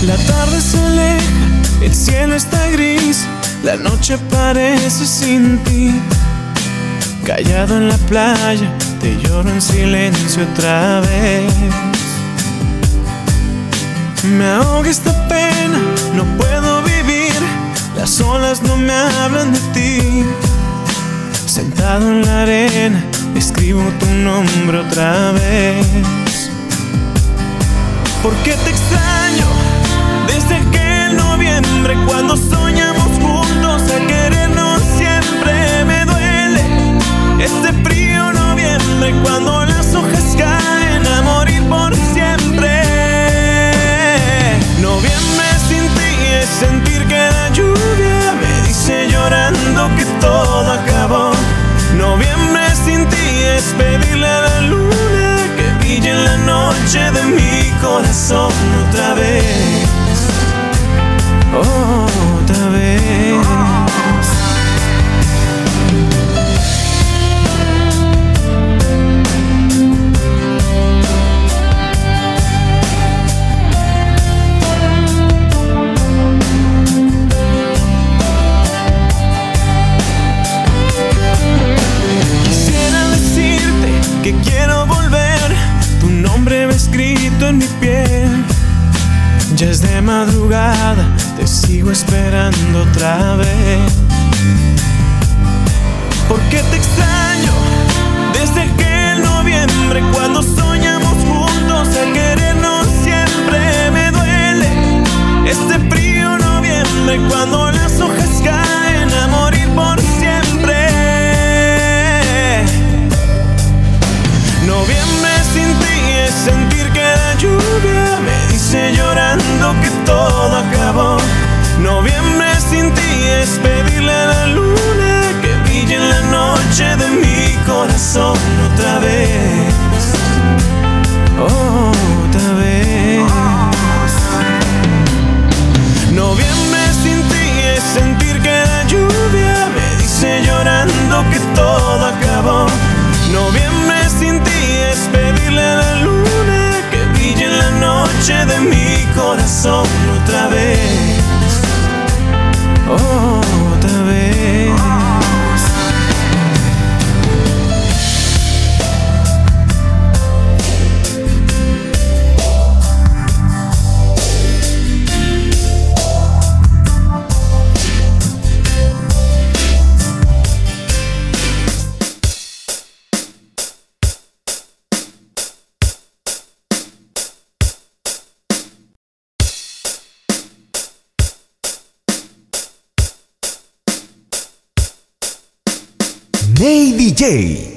La tarde se aleja, el cielo está gris, la noche parece sin ti. Callado en la playa, te lloro en silencio otra vez. Me ahoga esta pena, no puedo vivir, las olas no me hablan de ti. Sentado en la arena, escribo tu nombre otra vez. ¿Por qué te extraño? Desde aquel noviembre cuando soñamos juntos a querernos siempre. Me duele este frío noviembre cuando las hojas caen a morir por siempre. Noviembre sin ti es sentir que la lluvia me dice llorando que todo acabó. Noviembre sin ti es pedirle a la luna que brille en la noche de mi corazón otra vez. Otra vez. Quisiera decirte que quiero volver, tu nombre va escrito en mi piel. Ya es de madrugada, te sigo esperando otra vez. ¿Por qué te extraño? Desde aquel noviembre cuando soñamos juntos a querernos siempre. Me duele este frío noviembre cuando las hojas caen a morir por siempre. Noviembre sin ti es sentir que la lluvia me dice llorando que todo acabó. Noviembre sin ti es pedirle a la luna que brille en la noche de mi corazón otra vez. Otra vez. Noviembre sin ti es sentir que la lluvia me dice llorando que todo acabó. Noviembre sin ti es pedirle a la luna que brille en la noche de mi corazón otra vez. Otra vez. Ney DJ.